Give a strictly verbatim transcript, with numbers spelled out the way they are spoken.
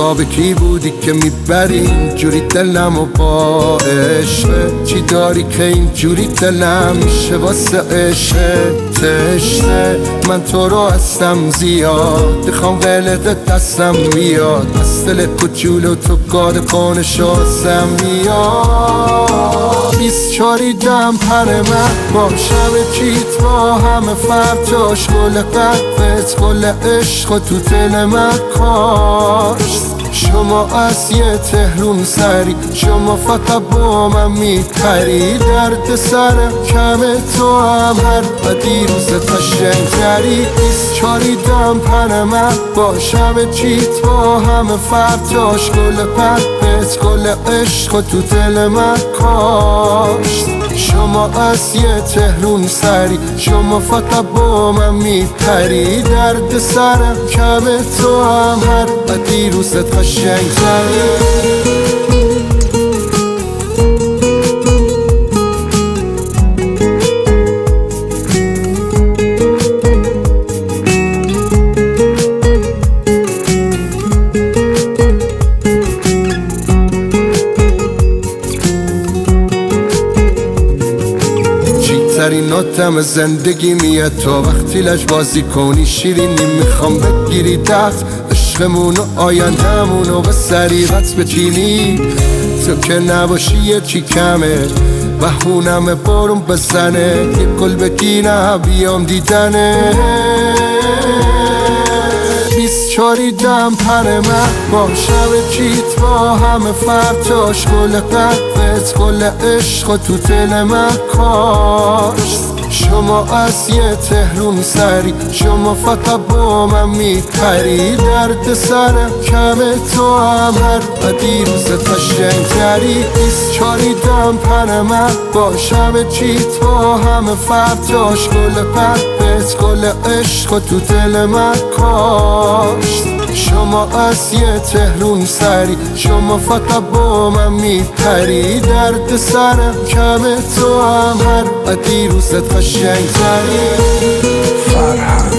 حساب کی بودی که میبری اینجوری دلم و با عشقه؟ چی داری که اینجوری دلم میشه واسه عشقه؟ تشنه من تو رو هستم زیاد، میخوام قلت دستم میاد، از دل کوچولو تو گاد پانشو هستم میاد. بیست چاری دم پر من با شب چیت با همه فرجاش، گل قلبت گل عشق و تو دل من کاشت. شما از یه تهرون سری، شما فقط با من میپری، درد سرم کمه تو هم هر بدی روزت قشنگتری. بیست چاری دم پر من با شب چیت با همه فرجاش، گل قلبت گل عشق و تو دل من کاشت. شما از یه تهرون سری، شما فقط با من میپری، درد سرم کمه تو هم هر بدی روزت قشنگتری. ترین آدم زندگی میاد تو وقتی لج بازی کنی شیرینی، میخوام بگیری دست عشقمون و آینده‌مون به سریعت بچینی. تو که نباشی یه چی کمه بهونم بارون بزنه، یه گل بگیرم بیام دیدنه. بیست چاری دم پر من با شب چیت با همه فرجاش، گل قلبت گل عشق و تو دل من کاشت. شما از یه تهرون سری، شما فقط با من میپری، درد سرم کمه تو هم هر بدی روزت قشنگتری. بیست چاری دم پر من با شب چیت با همه فرجاش، گل قلبت گل عشق و تو دل من کاشت. شما از یه تهرون سری، شما فقط با من میپری، درد سرم کمه تو هم هر بدی روزت قشنگتری. فرهاد